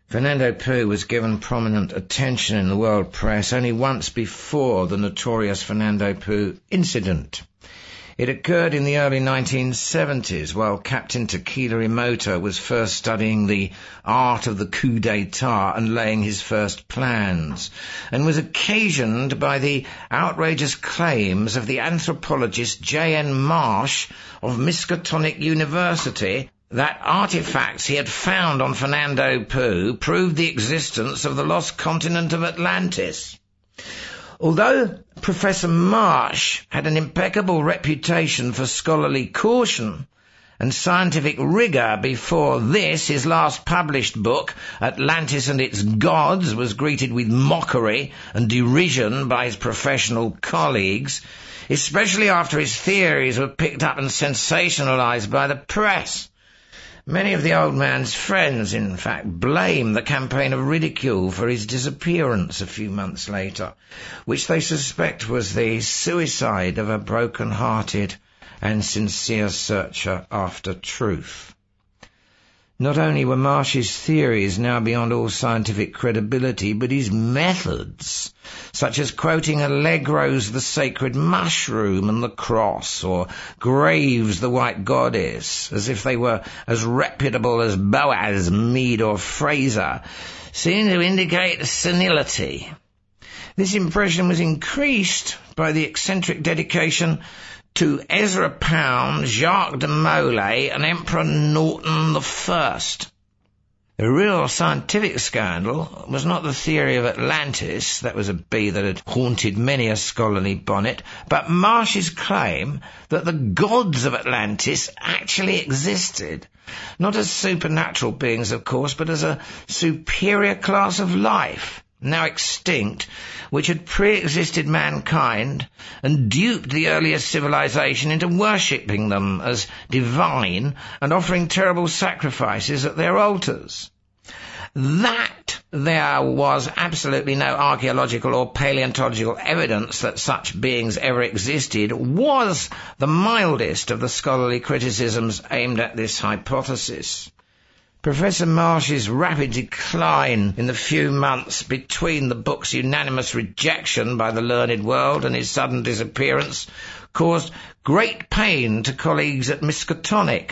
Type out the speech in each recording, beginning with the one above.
Fernando Poo was given prominent attention in the world press only once before the notorious Fernando Poo incident. It occurred in the early 1970s while Captain Tequila Imoto was first studying the art of the coup d'etat and laying his first plans, and was occasioned by the outrageous claims of the anthropologist J.N. Marsh of Miskatonic University that artifacts he had found on Fernando Poo proved the existence of the lost continent of Atlantis. Although Professor Marsh had an impeccable reputation for scholarly caution and scientific rigour before this, his last published book, Atlantis and Its Gods, was greeted with mockery and derision by his professional colleagues, especially after his theories were picked up and sensationalised by the press. Many of the old man's friends, in fact, blame the campaign of ridicule for his disappearance a few months later, which they suspect was the suicide of a broken-hearted and sincere searcher after truth. Not only were Marsh's theories now beyond all scientific credibility, but his methods, such as quoting Allegro's The Sacred Mushroom and the Cross, or Graves' The White Goddess, as if they were as reputable as Boaz, Mead or Fraser, seem to indicate senility. This impression was increased by the eccentric dedication to Ezra Pound, Jacques de Molay, and Emperor Norton I. The real scientific scandal was not the theory of Atlantis, that was a bee that had haunted many a scholarly bonnet, but Marsh's claim that the gods of Atlantis actually existed, not as supernatural beings, of course, but as a superior class of life, now extinct, which had pre-existed mankind and duped the earliest civilization into worshipping them as divine and offering terrible sacrifices at their altars. That there was absolutely no archaeological or paleontological evidence that such beings ever existed was the mildest of the scholarly criticisms aimed at this hypothesis. Professor Marsh's rapid decline in the few months between the book's unanimous rejection by the learned world and his sudden disappearance caused great pain to colleagues at Miskatonic.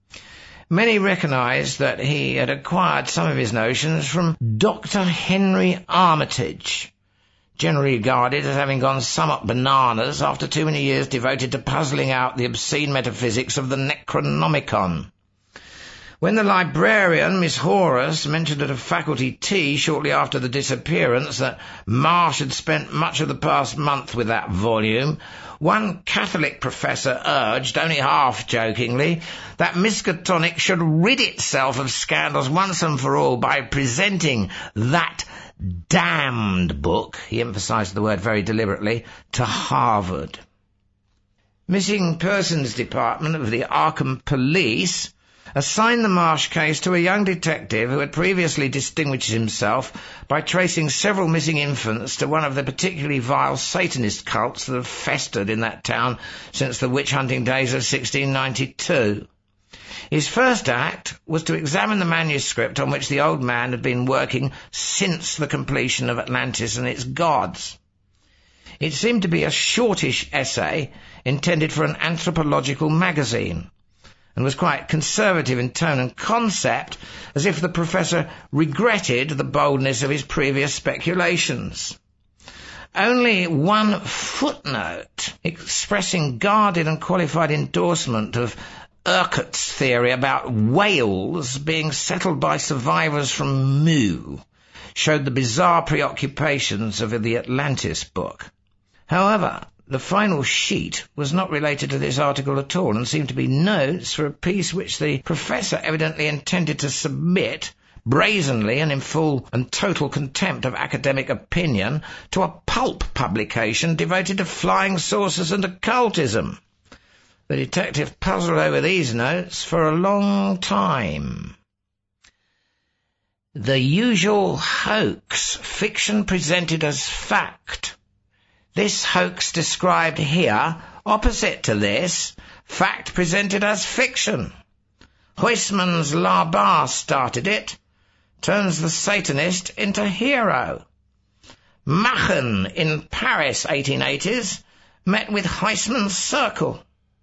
Many recognised that he had acquired some of his notions from Dr. Henry Armitage, generally regarded as having gone somewhat bananas after too many years devoted to puzzling out the obscene metaphysics of the Necronomicon. When the librarian, Miss Horace, mentioned at a faculty tea shortly after the disappearance that Marsh had spent much of the past month with that volume, one Catholic professor urged, only half-jokingly, that Miskatonic should rid itself of scandals once and for all by presenting that damned book, he emphasized the word very deliberately, to Harvard. Missing Persons Department of the Arkham Police assigned the Marsh case to a young detective who had previously distinguished himself by tracing several missing infants to one of the particularly vile Satanist cults that have festered in that town since the witch-hunting days of 1692. His first act was to examine the manuscript on which the old man had been working since the completion of Atlantis and its gods. It seemed to be a shortish essay intended for an anthropological magazine, and was quite conservative in tone and concept, as if the professor regretted the boldness of his previous speculations. Only one footnote expressing guarded and qualified endorsement of Urquhart's theory about whales being settled by survivors from Mu showed the bizarre preoccupations of the Atlantis book. However, the final sheet was not related to this article at all and seemed to be notes for a piece which the professor evidently intended to submit, brazenly and in full and total contempt of academic opinion, to a pulp publication devoted to flying saucers and occultism. The detective puzzled over these notes for a long time. The usual hoax, fiction presented as fact. This hoax described here, opposite to this, fact presented as fiction. Huysmans' La Barre started it. turns the Satanist into hero. Machen in Paris, 1880s, met with Huysmans' circle.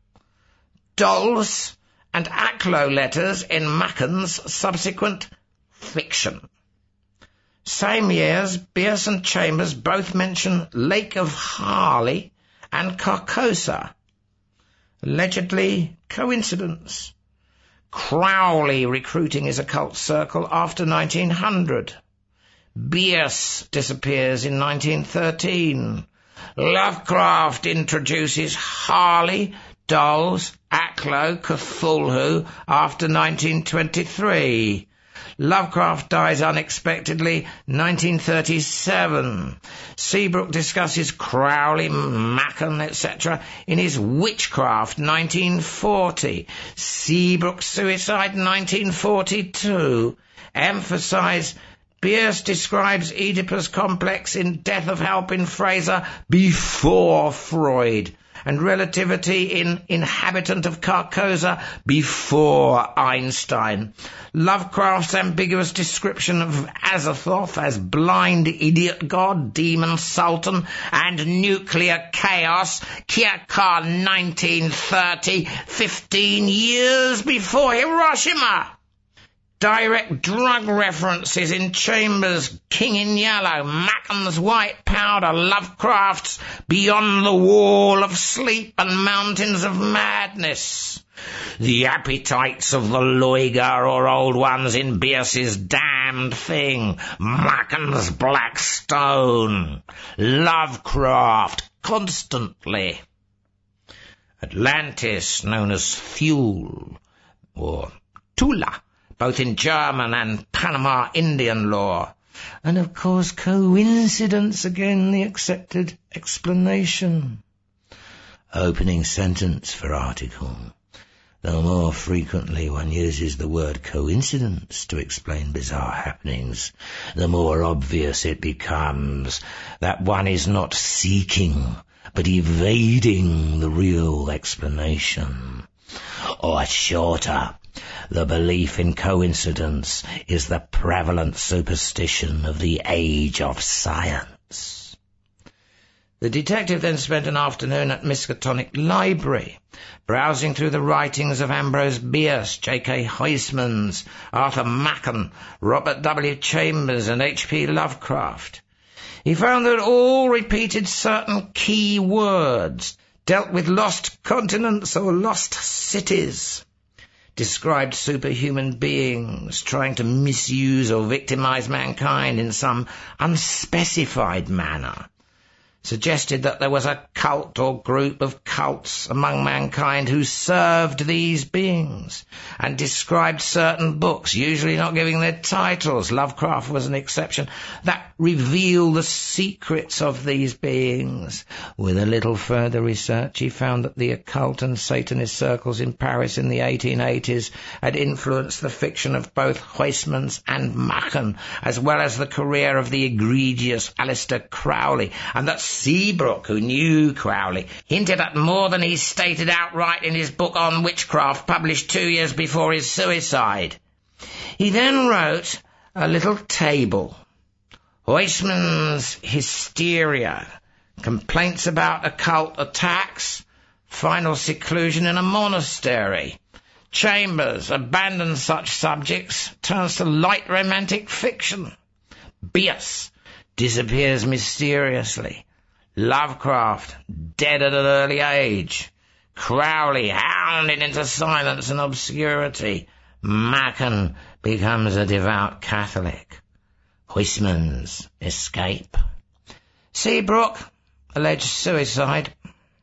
Dolls and Aclo letters in Machen's subsequent fiction. Same years, Bierce and Chambers both mention Lake of Harley and Carcosa. Allegedly coincidence. Crowley recruiting his occult circle after 1900. Bierce disappears in 1913. Lovecraft introduces Harley, Dolls, Aclo, Cthulhu after 1923. Lovecraft dies unexpectedly 1937. Seabrook discusses Crowley, Machen, etc. in his Witchcraft 1940. Seabrook's suicide 1942. Emphasize Bierce describes Oedipus complex in Death of Halpin Fraser before Freud, and relativity in Inhabitant of Carcosa before Einstein. Lovecraft's ambiguous description of Azathoth as blind idiot god, demon sultan, and nuclear chaos, Kierkegaard 1930, 15 years before Hiroshima. Direct drug references in Chambers' King in Yellow, Machen's White Powder, Lovecraft's Beyond the Wall of Sleep and Mountains of Madness. The appetites of the Loiga or Old Ones in Bierce's Damned Thing, Machen's Black Stone. Lovecraft constantly. Atlantis, known as Thule or Tula, both in German and Panama Indian law. And of course coincidence again, the accepted explanation. Opening sentence for article. Though more frequently one uses the word coincidence to explain bizarre happenings, the more obvious it becomes that one is not seeking but evading the real explanation. Or shorter, the belief in coincidence is the prevalent superstition of the age of science. The detective then spent an afternoon at Miskatonic Library, browsing through the writings of Ambrose Bierce, J.K. Huysmans, Arthur Machen, Robert W. Chambers, and H.P. Lovecraft. He found that all repeated certain key words, dealt with lost continents or lost cities, described superhuman beings trying to misuse or victimize mankind in some unspecified manner, suggested that there was a cult or group of cults among mankind who served these beings, and described certain books, usually not giving their titles, Lovecraft was an exception, that reveal the secrets of these beings. With a little further research, he found that the occult and Satanist circles in Paris in the 1880s had influenced the fiction of both Huysmans and Machen, as well as the career of the egregious Aleister Crowley, and that Seabrook, who knew Crowley, hinted at more than he stated outright in his book on witchcraft, published 2 years before his suicide. He then wrote a little table. Huysmans' hysteria, complaints about occult attacks, final seclusion in a monastery. Chambers abandons such subjects, turns to light romantic fiction. Bierce disappears mysteriously. Lovecraft, dead at an early age. Crowley, hounded into silence and obscurity. Machen becomes a devout Catholic. Huysmans, escape. Seabrook, alleged suicide.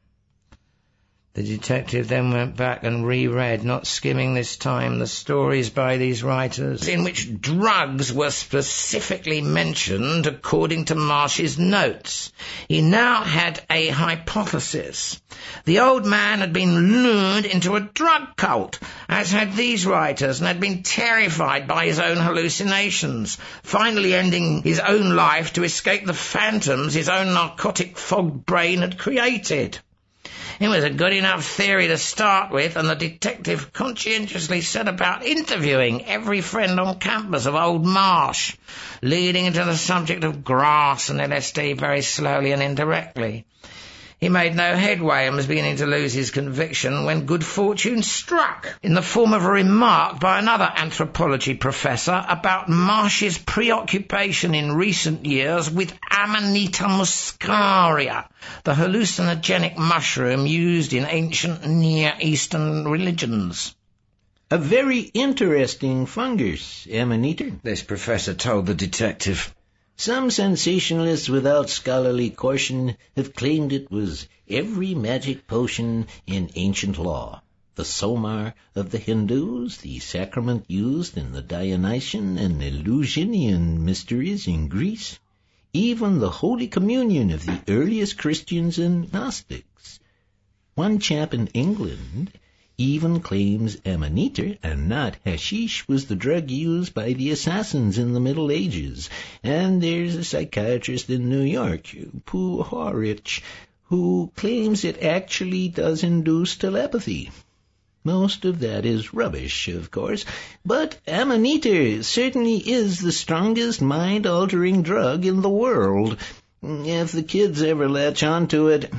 The detective then went back and reread, not skimming this time, the stories by these writers, in which drugs were specifically mentioned according to Marsh's notes. He now had a hypothesis. The old man had been lured into a drug cult, as had these writers, and had been terrified by his own hallucinations, finally ending his own life to escape the phantoms his own narcotic fogged brain had created. It was a good enough theory to start with, and the detective conscientiously set about interviewing every friend on campus of old Marsh, leading into the subject of grass and LSD very slowly and indirectly. He made no headway and was beginning to lose his conviction when good fortune struck in the form of a remark by another anthropology professor about Marsh's preoccupation in recent years with Amanita muscaria, the hallucinogenic mushroom used in ancient Near Eastern religions. A very interesting fungus, Amanita, this professor told the detective. Some sensationalists without scholarly caution have claimed it was every magic potion in ancient law. The Somar of the Hindus, the sacrament used in the Dionysian and Eleusinian mysteries in Greece, even the Holy Communion of the earliest Christians and Gnostics. One chap in England even claims Amanita and not hashish was the drug used by the assassins in the Middle Ages. And there's a psychiatrist in New York, Puharich, who claims it actually does induce telepathy. Most of that is rubbish, of course, but Amanita certainly is the strongest mind-altering drug in the world. If the kids ever latch onto it,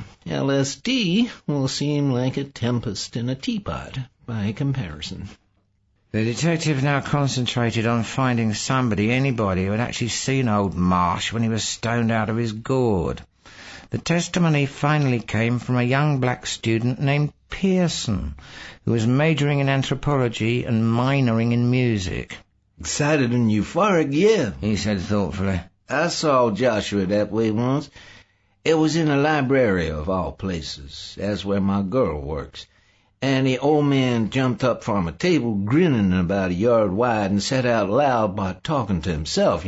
LSD will seem like a tempest in a teapot by comparison. The detective now concentrated on finding anybody who had actually seen old Marsh when he was stoned out of his gourd. The testimony finally came from a young black student named Pearson, who was majoring in anthropology and minoring in music. Excited and euphoric, yeah, he said thoughtfully. I saw Joshua that way once. It was in a library of all places. That's where my girl works. And the old man jumped up from a table, grinning about a yard wide, and said out loud by talking to himself,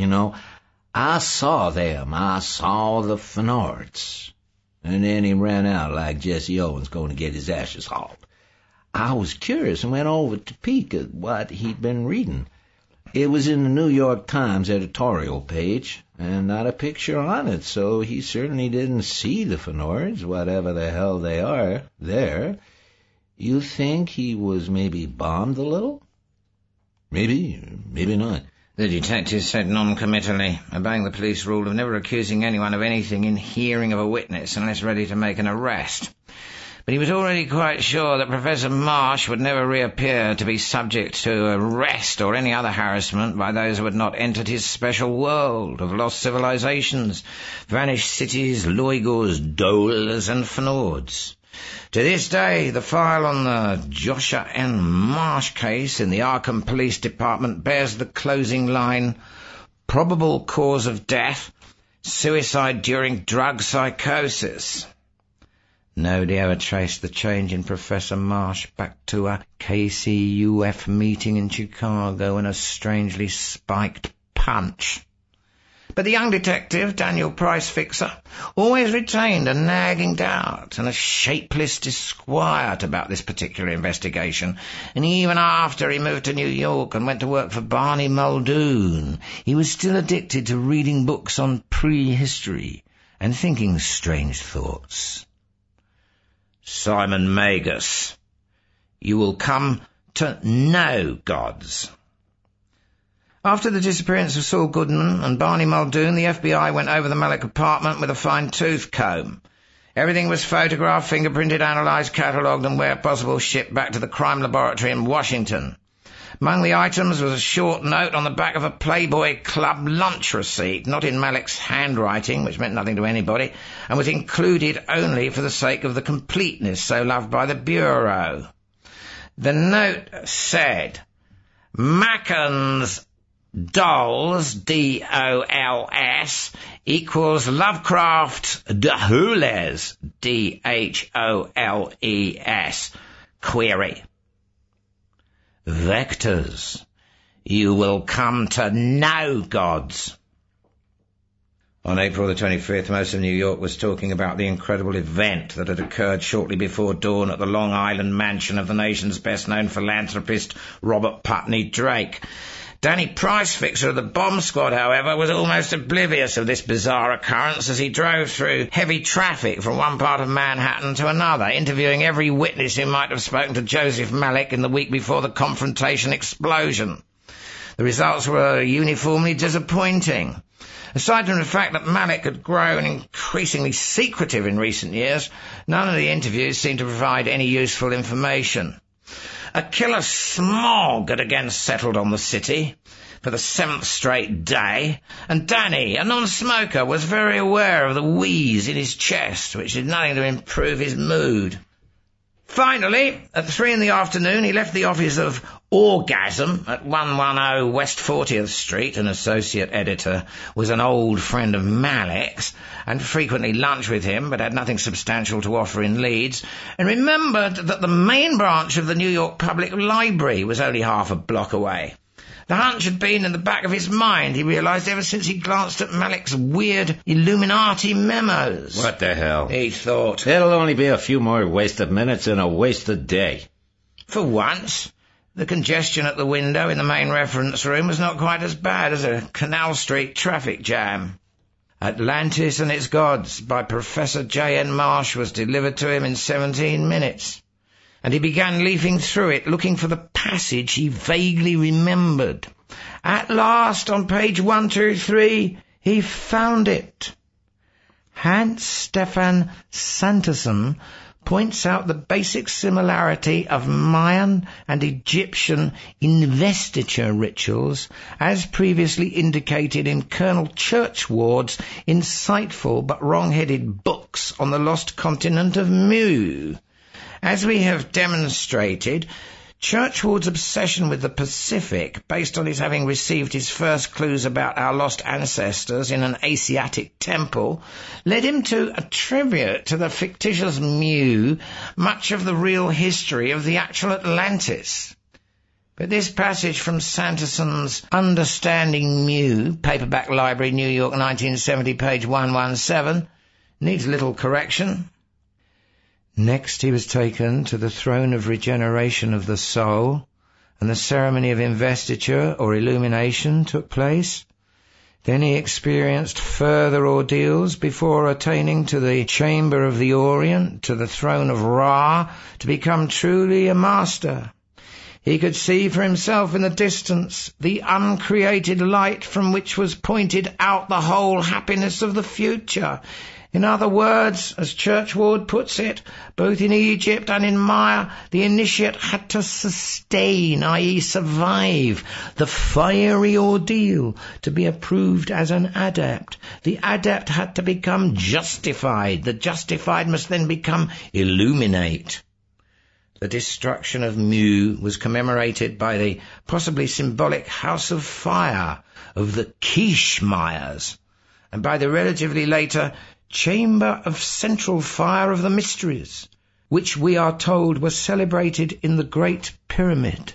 I saw them. I saw the Fenards. And then he ran out like Jesse Owens going to get his ashes hauled. I was curious and went over to peek at what he'd been reading. It was in the New York Times editorial page, and not a picture on it, so he certainly didn't see the Fenards, whatever the hell they are, there. You think he was maybe bombed a little? Maybe not. The detective said non-committally, obeying the police rule of never accusing anyone of anything in hearing of a witness unless ready to make an arrest. But he was already quite sure that Professor Marsh would never reappear to be subject to arrest or any other harassment by those who had not entered his special world of lost civilizations, vanished cities, Loigors, Doles, and Fenards. To this day, the file on the Joshua N. Marsh case in the Arkham Police Department bears the closing line, probable cause of death, suicide during drug psychosis. Nobody ever traced the change in Professor Marsh back to a KCUF meeting in Chicago and a strangely spiked punch. But the young detective, Daniel Price Fixer, always retained a nagging doubt and a shapeless disquiet about this particular investigation, and even after he moved to New York and went to work for Barney Muldoon, he was still addicted to reading books on prehistory and thinking strange thoughts. Simon Magus, you will come to know gods. After the disappearance of Saul Goodman and Barney Muldoon, the FBI went over the Malik apartment with a fine-tooth comb. Everything was photographed, fingerprinted, analysed, catalogued, and where possible shipped back to the crime laboratory in Washington. Among the items was a short note on the back of a Playboy Club lunch receipt, not in Malik's handwriting, which meant nothing to anybody, and was included only for the sake of the completeness so loved by the Bureau. The note said, Macken's Dolls, D-O-L-S, equals Lovecraft's Dahules, D-H-O-L-E-S, query. Vectors, you will come to know gods. On April the 25th, most of New York was talking about the incredible event that had occurred shortly before dawn at the Long Island mansion of the nation's best-known philanthropist, Robert Putney Drake. Danny Price, fixer of the bomb squad, however, was almost oblivious of this bizarre occurrence as he drove through heavy traffic from one part of Manhattan to another, interviewing every witness who might have spoken to Joseph Malek in the week before the confrontation explosion. The results were uniformly disappointing. Aside from the fact that Malek had grown increasingly secretive in recent years, none of the interviews seemed to provide any useful information. A killer smog had again settled on the city for the 7th straight day, and Danny, a non-smoker, was very aware of the wheeze in his chest, which did nothing to improve his mood. Finally, at 3 p.m, he left the office of Orgasm at 110 West 40th Street. An associate editor was an old friend of Malek's and frequently lunched with him, but had nothing substantial to offer in Leeds, and remembered that the main branch of the New York Public Library was only half a block away. The hunch had been in the back of his mind, he realised, ever since he glanced at Malek's weird Illuminati memos. What the hell? He thought. It'll only be a few more wasted minutes and a wasted day. For once, the congestion at the window in the main reference room was not quite as bad as a Canal Street traffic jam. Atlantis and Its Gods by Professor J.N. Marsh was delivered to him in 17 minutes. And he began leafing through it, looking for the passage he vaguely remembered. At last, on page 123, he found it. Hans Stefan Sanderson points out the basic similarity of Mayan and Egyptian investiture rituals, as previously indicated in Colonel Churchward's insightful but wrong-headed books on the lost continent of Mu. As we have demonstrated, Churchward's obsession with the Pacific, based on his having received his first clues about our lost ancestors in an Asiatic temple, led him to attribute to the fictitious Mu much of the real history of the actual Atlantis. But this passage from Sanderson's Understanding Mu, Paperback Library, New York, 1970, page 117, needs little correction. Next he was taken to the throne of regeneration of the soul, and the ceremony of investiture or illumination took place. Then he experienced further ordeals before attaining to the chamber of the Orient, to the throne of Ra, to become truly a master. He could see for himself in the distance the uncreated light from which was pointed out the whole happiness of the future. In other words, as Churchward puts it, both in Egypt and in Maya, the initiate had to sustain, i.e. survive, the fiery ordeal to be approved as an adept. The adept had to become justified. The justified must then become illuminate. The destruction of Mu was commemorated by the possibly symbolic House of Fire of the Quiche-Mayas, and by the relatively later Chamber of Central Fire of the Mysteries, which we are told was celebrated in the Great Pyramid.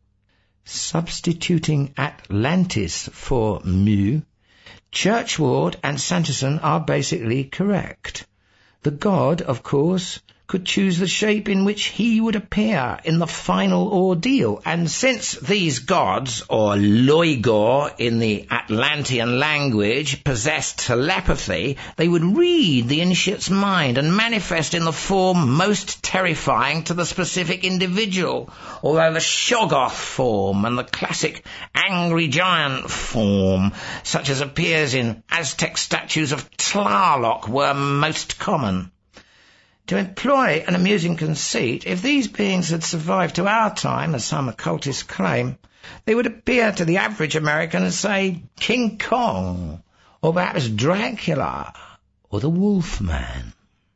Substituting Atlantis for Mu, Churchward and Sanderson are basically correct. The god, of course, could choose the shape in which he would appear in the final ordeal, and since these gods, or Loigor in the Atlantean language, possessed telepathy, they would read the initiate's mind and manifest in the form most terrifying to the specific individual, although the Shoggoth form and the classic angry giant form, such as appears in Aztec statues of Tlaloc, were most common. To employ an amusing conceit, if these beings had survived to our time, as some occultists claim, they would appear to the average American as, say, King Kong, or perhaps Dracula, or the Wolfman.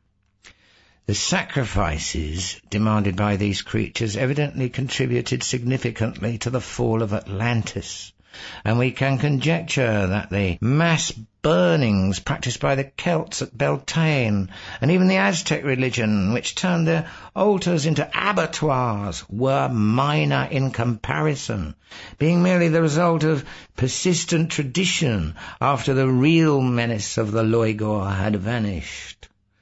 The sacrifices demanded by these creatures evidently contributed significantly to the fall of Atlantis, and we can conjecture that the mass burnings practiced by the Celts at Beltane, and even the Aztec religion, which turned their altars into abattoirs, were minor in comparison, being merely the result of persistent tradition after the real menace of the Loigor had vanished.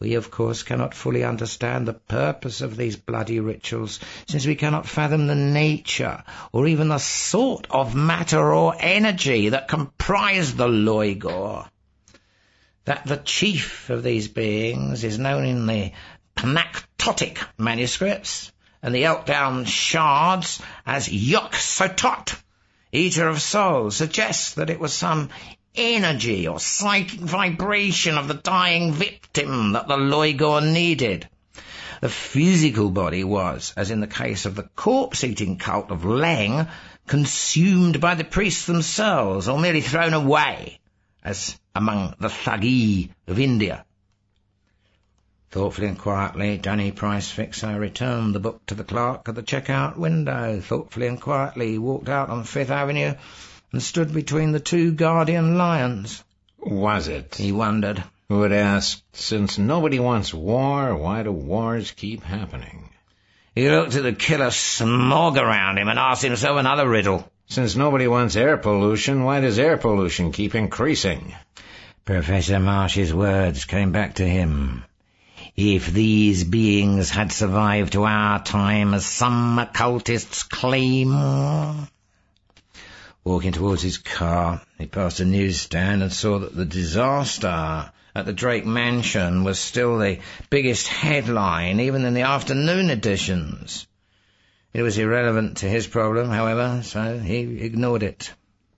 We, of course, cannot fully understand the purpose of these bloody rituals, since we cannot fathom the nature or even the sort of matter or energy that comprise the Loigor. That the chief of these beings is known in the Panactotic manuscripts and the Elkdown shards as Yog-Sothoth, Eater of Souls, suggests that it was some energy or psychic vibration of the dying victim that the Loigor needed. The physical body was, as in the case of the corpse-eating cult of Leng, consumed by the priests themselves or merely thrown away, as among the Thagi of India. Thoughtfully and quietly, Danny Price Fixer returned the book to the clerk at the checkout window. Thoughtfully and quietly, he walked out on Fifth Avenue and stood between the two guardian lions. Was it? He wondered. Who had asked, since nobody wants war, why do wars keep happening? He looked at the killer smog around him and asked himself another riddle. Since nobody wants air pollution, why does air pollution keep increasing? Professor Marsh's words came back to him. If these beings had survived to our time, as some occultists claim... Walking towards his car, he passed a newsstand and saw that the disaster at the Drake Mansion was still the biggest headline, even in the afternoon editions. It was irrelevant to his problem, however, so he ignored it.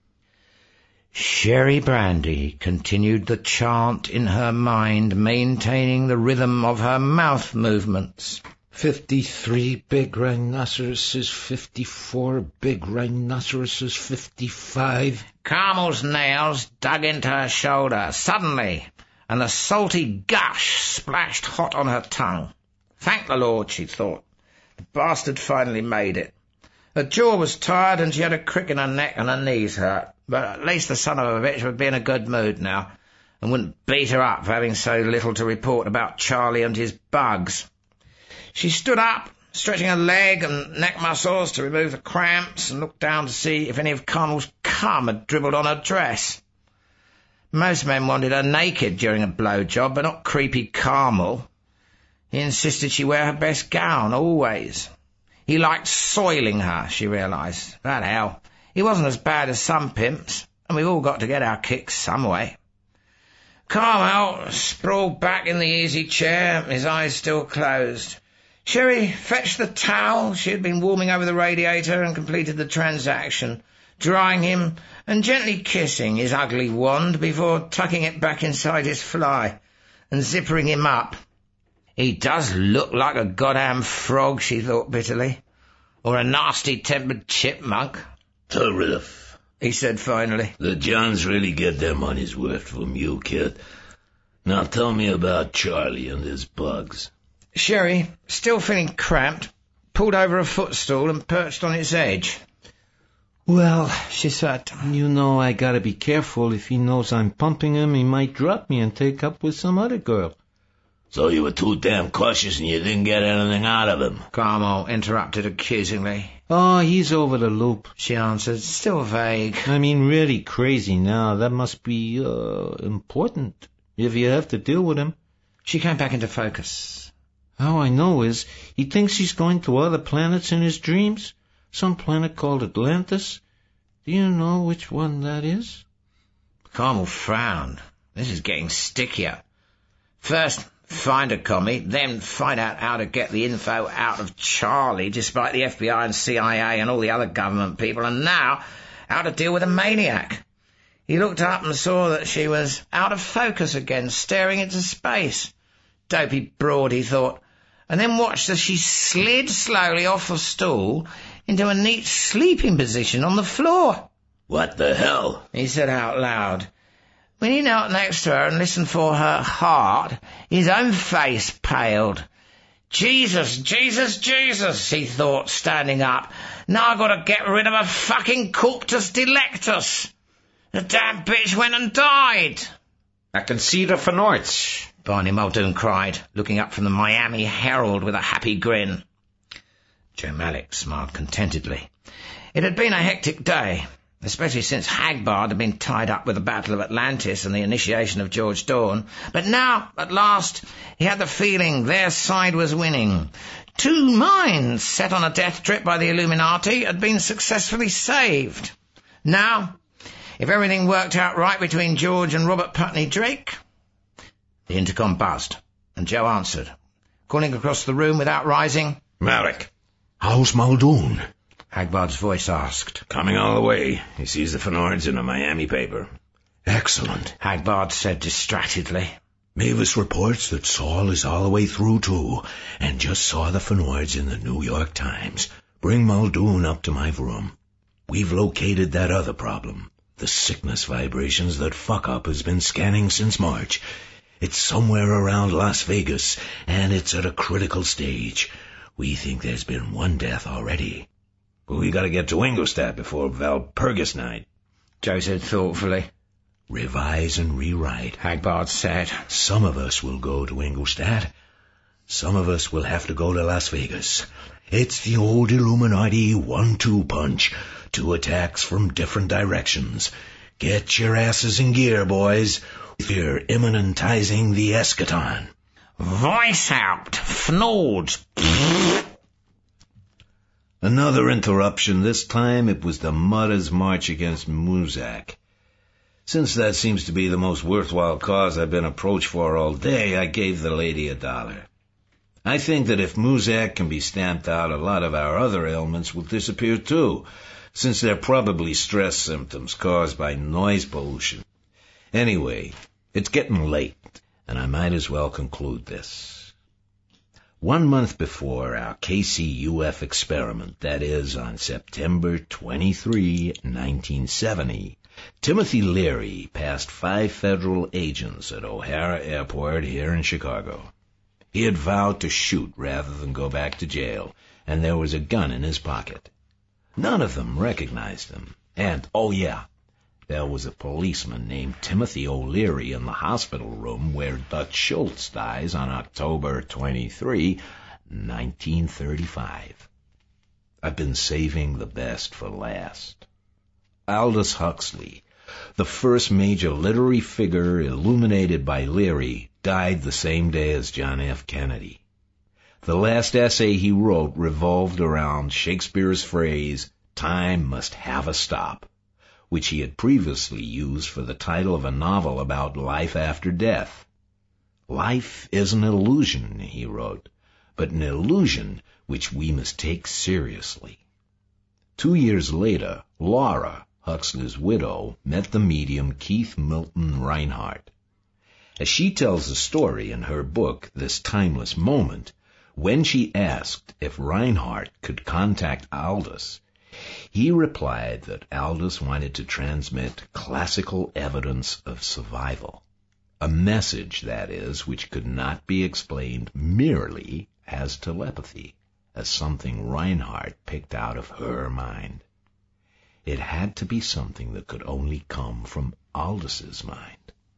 Sherry Brandy continued the chant in her mind, maintaining the rhythm of her mouth movements. 53 big rhinoceroses, 54 big rhinoceroses, 55. Carmel's nails dug into her shoulder suddenly, and the salty gush splashed hot on her tongue. Thank the Lord, she thought. The bastard finally made it. Her jaw was tired and she had a crick in her neck and her knees hurt, but at least the son of a bitch would be in a good mood now and wouldn't beat her up for having so little to report about Charlie and his bugs. She stood up, stretching her leg and neck muscles to remove the cramps, and looked down to see if any of Carmel's cum had dribbled on her dress. Most men wanted her naked during a blowjob, but not creepy Carmel. He insisted she wear her best gown, always. He liked soiling her, she realised. But hell, he wasn't as bad as some pimps, and we've all got to get our kicks some way. Carmel sprawled back in the easy chair, his eyes still closed. Sherry fetched the towel she had been warming over the radiator and completed the transaction, drying him and gently kissing his ugly wand before tucking it back inside his fly and zippering him up. He does look like a goddamn frog, she thought bitterly, or a nasty-tempered chipmunk. Terrific, he said finally. The Johns really get their money's worth from you, kid. Now tell me about Charlie and his bugs. Sherry, still feeling cramped, pulled over a footstool and perched on its edge. Well, she said, you know I gotta be careful. If he knows I'm pumping him, he might drop me and take up with some other girl. So you were too damn cautious and you didn't get anything out of him. Carmel interrupted accusingly. Oh, he's over the loop, she answered, still vague. I mean, really crazy now. That must be, important, if you have to deal with him. She came back into focus. All I know is he thinks he's going to other planets in his dreams. Some planet called Atlantis. Do you know which one that is? Carmel frowned. This is getting stickier. First, find a commie, then find out how to get the info out of Charlie, despite the FBI and CIA and all the other government people, and now how to deal with a maniac. He looked up and saw that she was out of focus again, staring into space. Dopey broad, he thought, and then watched as she slid slowly off the stool into a neat sleeping position on the floor. What the hell? He said out loud. When he knelt next to her and listened for her heart, his own face paled. Jesus, Jesus, Jesus, he thought, standing up. Now I've got to get rid of a fucking corpus delectus. The damn bitch went and died. I can see the Norts, Barney Muldoon cried, looking up from the Miami Herald with a happy grin. Joe Malik smiled contentedly. It had been a hectic day. especially since Hagbard had been tied up with the Battle of Atlantis and the initiation of George Dawn. But now, at last, he had the feeling their side was winning. 2 minds set on a death trip by the Illuminati had been successfully saved. Now, if everything worked out right between George and Robert Putney Drake... The intercom buzzed, and Joe answered, calling across the room without rising. Marek. How's Muldoon? Hagbard's voice asked. Coming all the way. He sees the Fenards in a Miami paper. Excellent, Hagbard said distractedly. Mavis reports that Saul is all the way through too, and just saw the Fenards in the New York Times. Bring Muldoon up to my room. We've located that other problem. The sickness vibrations that Fuck Up has been scanning since March. It's somewhere around Las Vegas, and it's at a critical stage. We think there's been 1 death already. But we gotta get to Ingolstadt before Valpurgis night, Joe said thoughtfully. Revise and rewrite, Hagbard said. Some of us will go to Ingolstadt. Some of us will have to go to Las Vegas. It's the old Illuminati 1-2 punch. 2 attacks from different directions. Get your asses in gear, boys. We're imminentizing the eschaton. Voice out, Fnord. Another interruption. This time it was the Mutters' march against Muzak. Since that seems to be the most worthwhile cause I've been approached for all day, I gave the lady $1. I think that if Muzak can be stamped out, a lot of our other ailments will disappear too, since they're probably stress symptoms caused by noise pollution. Anyway, it's getting late, and I might as well conclude this. 1 month before our KCUF experiment, that is, on September 23, 1970, Timothy Leary passed 5 federal agents at O'Hara Airport here in Chicago. He had vowed to shoot rather than go back to jail, and there was a gun in his pocket. None of them recognized him, and, oh yeah, there was a policeman named Timothy O'Leary in the hospital room where Dutch Schultz dies on October 23, 1935. I've been saving the best for last. Aldous Huxley, the first major literary figure illuminated by Leary, died the same day as John F. Kennedy. The last essay he wrote revolved around Shakespeare's phrase, "Time must have a stop," which he had previously used for the title of a novel about life after death. Life is an illusion, he wrote, but an illusion which we must take seriously. 2 years later, Laura, Huxley's widow, met the medium Keith Milton Reinhardt. As she tells the story in her book, This Timeless Moment, when she asked if Reinhardt could contact Aldous, he replied that Aldous wanted to transmit classical evidence of survival, a message, that is, which could not be explained merely as telepathy, as something Reinhardt picked out of her mind. It had to be something that could only come from Aldous's mind.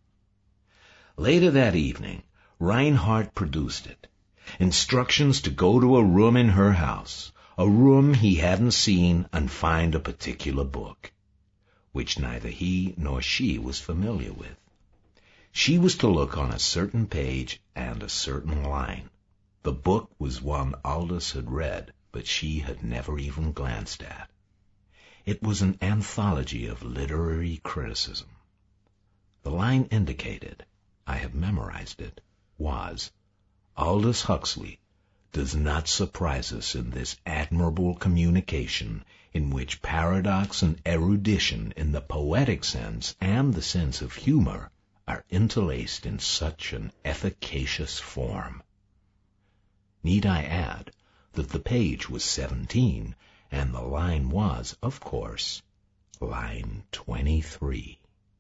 Later that evening, Reinhardt produced it. Instructions to go to a room in her house, a room he hadn't seen, and find a particular book, which neither he nor she was familiar with. She was to look on a certain page and a certain line. The book was one Aldous had read, but she had never even glanced at. It was an anthology of literary criticism. The line indicated, I have memorized it, was, Aldous Huxley does not surprise us in this admirable communication in which paradox and erudition in the poetic sense and the sense of humor are interlaced in such an efficacious form. Need I add that the page was 17 and the line was, of course, line 23.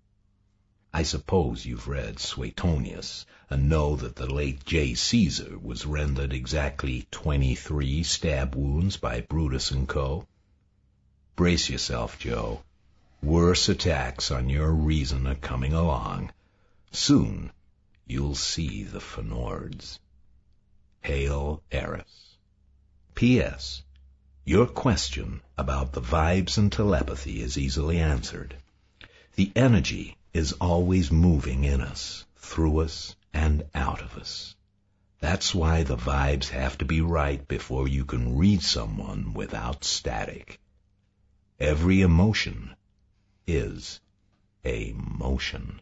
I suppose you've read Suetonius and know that the late J. Caesar was rendered exactly 23 stab wounds by Brutus and Co. Brace yourself, Joe. Worse attacks on your reason are coming along. Soon you'll see the Fenards. Hail Eris. P.S. Your question about the vibes and telepathy is easily answered. The energy is always moving in us, through us, and out of us. That's why the vibes have to be right before you can read someone without static. Every emotion is a motion.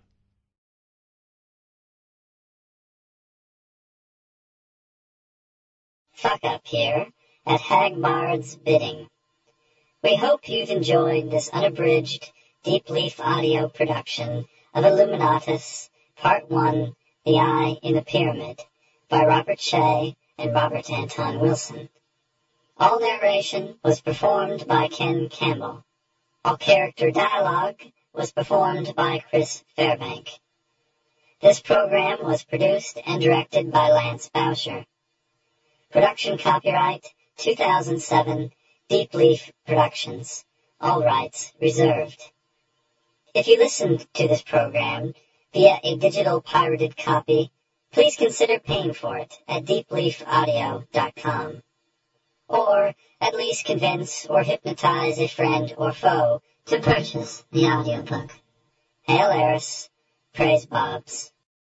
Fuck Up here at Hagbard's Bidding. We hope you've enjoyed this unabridged Deep Leaf audio production of Illuminatus, Part 1, The Eye in the Pyramid, by Robert Shea and Robert Anton Wilson. All narration was performed by Ken Campbell. All character dialogue was performed by Chris Fairbank. This program was produced and directed by Lance Boucher. Production copyright 2007 Deep Leaf Productions. All rights reserved. If you listened to this program via a digital pirated copy, please consider paying for it at deepleafaudio.com. Or at least convince or hypnotize a friend or foe to purchase the audiobook. Hail Eris, praise Bobs.